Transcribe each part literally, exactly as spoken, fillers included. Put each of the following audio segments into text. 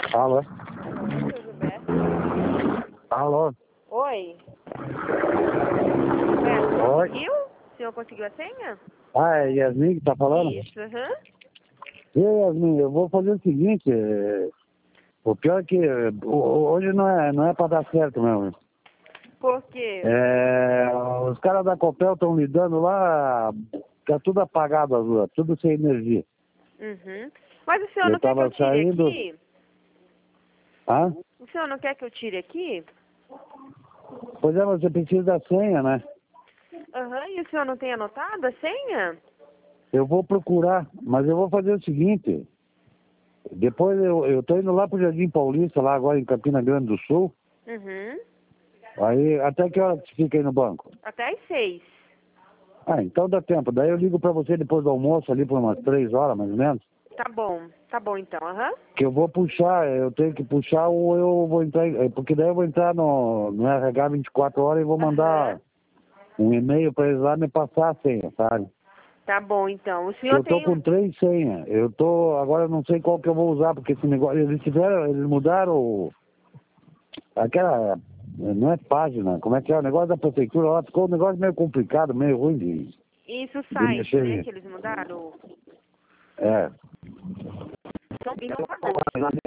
Alô? Alô, seu Gilberto? Alô? Oi. Gilberto, Oi? conseguiu? O senhor conseguiu a senha? Ah, é Yasmin que tá falando? Isso, aham. E Yasmin, eu vou fazer o seguinte, é, o pior é que é, ho- hoje não é, não é pra dar certo mesmo. Por quê? É, os caras da Copel estão lidando lá, tá tudo apagado as ruas, tudo sem energia. Uhum. Mas o senhor Eu não quer que eu tava tire saindo... aqui? Hã? O senhor não quer que eu tire aqui? Pois é, mas você precisa da senha, né? Aham, e o senhor não tem anotado a senha? Eu vou procurar, mas eu vou fazer o seguinte, depois eu, eu tô indo lá pro Jardim Paulista, lá agora em Campina Grande do Sul, Uhum. aí até que hora que você fica aí no banco? Até às seis. Ah, então dá tempo. Daí eu ligo pra você depois do almoço, ali por umas três horas, mais ou menos. Tá bom, tá bom então, aham. Que eu vou puxar, eu tenho que puxar ou eu vou entrar, em- porque daí eu vou entrar no, no R H vinte e quatro horas e vou mandar Aham. um e-mail pra eles lá me passar a senha, sabe? Tá bom então. O Que senhor eu tô tem com um... três senhas. Eu tô, agora eu não sei qual que eu vou usar, porque esse negócio, eles tiveram, eles mudaram o- aquela, não é página, como é que é, o negócio da prefeitura lá, ficou um negócio meio complicado, meio ruim de, Isso, o de site, né, mexer. que eles mudaram. É. Então, então tá bom.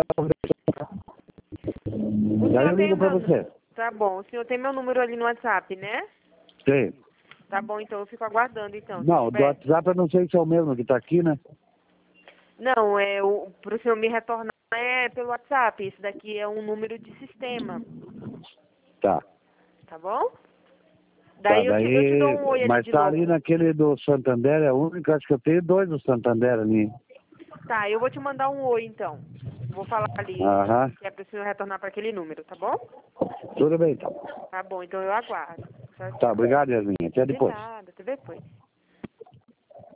O Daí senhor eu tem ligo o pra meu... nu- você. Tá bom, o senhor tem meu número ali no WhatsApp, né? Sim. Tá bom, então eu fico aguardando então, seu Não, do Gilberto. WhatsApp eu não sei se é o mesmo que tá aqui, né? Não, é o pro senhor me retornar é pelo WhatsApp. Isso daqui é um número de sistema, Tá. tá bom? Tá, Daí eu te, eu te dou daí. um oi ali Mas de tá ali novo. naquele do Santander, é a única, acho que eu tenho dois do Santander ali. Tá, eu vou te mandar um oi então. Vou falar ali Aham. que é pro senhor retornar para aquele número, tá bom? Tudo bem, então. Tá bom, então eu aguardo. Tchau, Tá, tchau. obrigado, Yasmin. Até De depois. nada, até depois.